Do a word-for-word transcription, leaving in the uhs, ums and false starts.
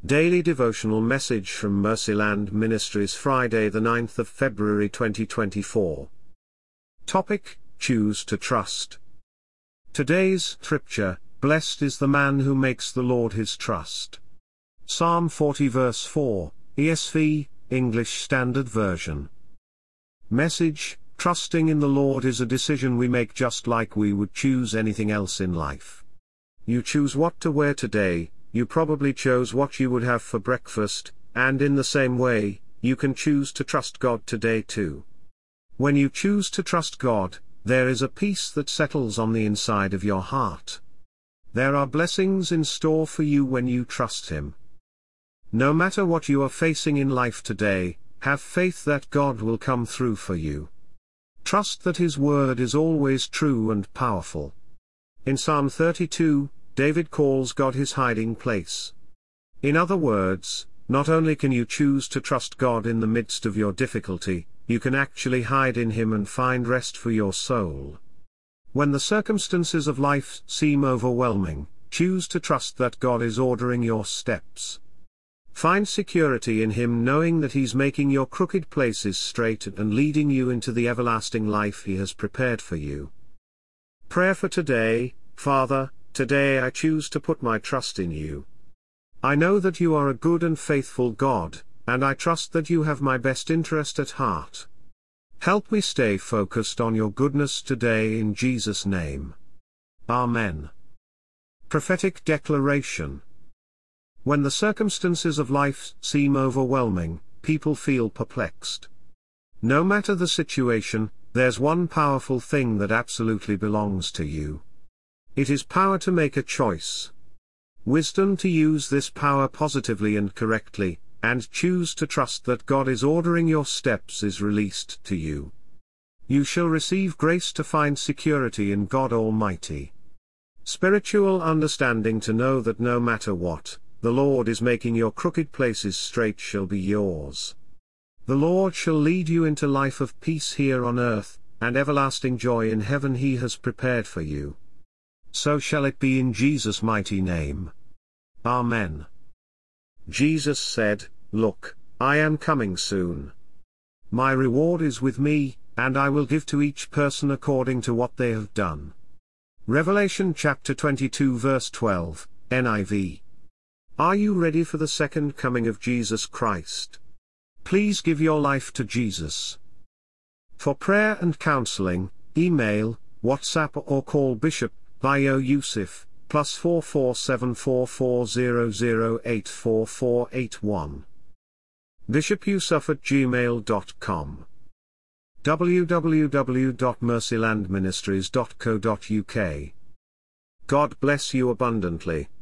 Daily Devotional Message from Mercyland Ministries, Friday the ninth of February twenty twenty-four. Topic: Choose to Trust. Today's scripture: Blessed is the man who makes the Lord his trust. Psalm forty verse four, E S V, English Standard Version. Message: Trusting in the Lord is a decision we make just like we would choose anything else in life. You choose what to wear today. You probably chose what you would have for breakfast, and in the same way, you can choose to trust God today too. When you choose to trust God, there is a peace that settles on the inside of your heart. There are blessings in store for you when you trust Him. No matter what you are facing in life today, have faith that God will come through for you. Trust that His word is always true and powerful. In Psalm thirty-two, David calls God his hiding place. In other words, not only can you choose to trust God in the midst of your difficulty, you can actually hide in Him and find rest for your soul. When the circumstances of life seem overwhelming, choose to trust that God is ordering your steps. Find security in Him, knowing that He's making your crooked places straight and leading you into the everlasting life He has prepared for you. Prayer for today: Father, today I choose to put my trust in You. I know that You are a good and faithful God, and I trust that You have my best interest at heart. Help me stay focused on Your goodness today, in Jesus' name. Amen. Prophetic Declaration. When the circumstances of life seem overwhelming, people feel perplexed. No matter the situation, there's one powerful thing that absolutely belongs to you. It is power to make a choice. Wisdom to use this power positively and correctly, and choose to trust that God is ordering your steps is released to you. You shall receive grace to find security in God Almighty. Spiritual understanding to know that no matter what, the Lord is making your crooked places straight shall be yours. The Lord shall lead you into life of peace here on earth, and everlasting joy in heaven He has prepared for you. So shall it be in Jesus' mighty name. Amen. Jesus said, "Look, I am coming soon. My reward is with me, and I will give to each person according to what they have done." Revelation chapter twenty-two verse twelve, N I V. Are you ready for the second coming of Jesus Christ? Please give your life to Jesus. For prayer and counseling, email, WhatsApp or call Bishop Bio Yusuf, plus four four seven four four zero zero eight four four eight one. bishop yusuf at gmail dot com. w w w dot mercyland ministries dot co dot u k. God bless you abundantly.